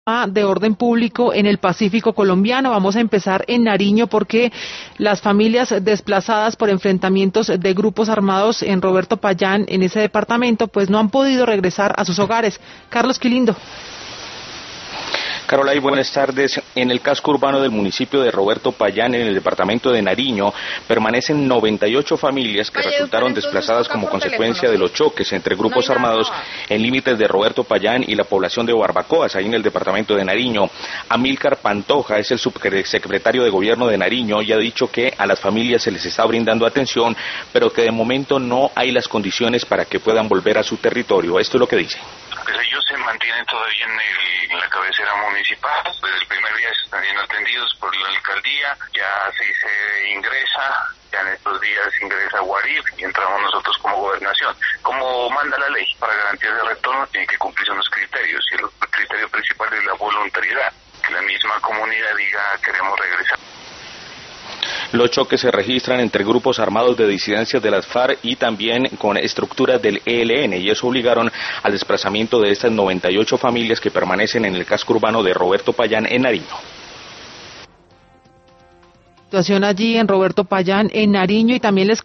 de orden público en el Pacífico colombiano. Vamos a empezar en Nariño porque las familias desplazadas por enfrentamientos de grupos armados en Roberto Payán, en ese departamento, pues no han podido regresar a sus hogares. Carlos Quilindo. Carolay, buenas tardes. En el casco urbano del municipio de Roberto Payán, en el departamento de Nariño, permanecen 98 familias que resultaron desplazadas como consecuencia de los choques entre grupos armados en límites de Roberto Payán y la población de Barbacoas, ahí en el departamento de Nariño. Amílcar Pantoja es el subsecretario de Gobierno de Nariño y ha dicho que a las familias se les está brindando atención, pero que de momento no hay las condiciones para que puedan volver a su territorio. Esto es lo que dice. Pues ellos se mantienen todavía en la cabecera municipal. Desde el primer día están siendo atendidos por la alcaldía. Ya se ingresa, ya en estos días ingresa Guarib y entramos nosotros como gobernación. Como manda la ley, para garantías de retorno tiene que cumplirse unos criterios, y el criterio principal es la voluntariedad. Que la misma comunidad diga queremos regresar. Los choques se registran entre grupos armados de disidencias de las FARC y también con estructuras del ELN, y eso obligaron al desplazamiento de estas 98 familias que permanecen en el casco urbano de Roberto Payán en Nariño. Situación allí en Roberto Payán en Nariño, y también les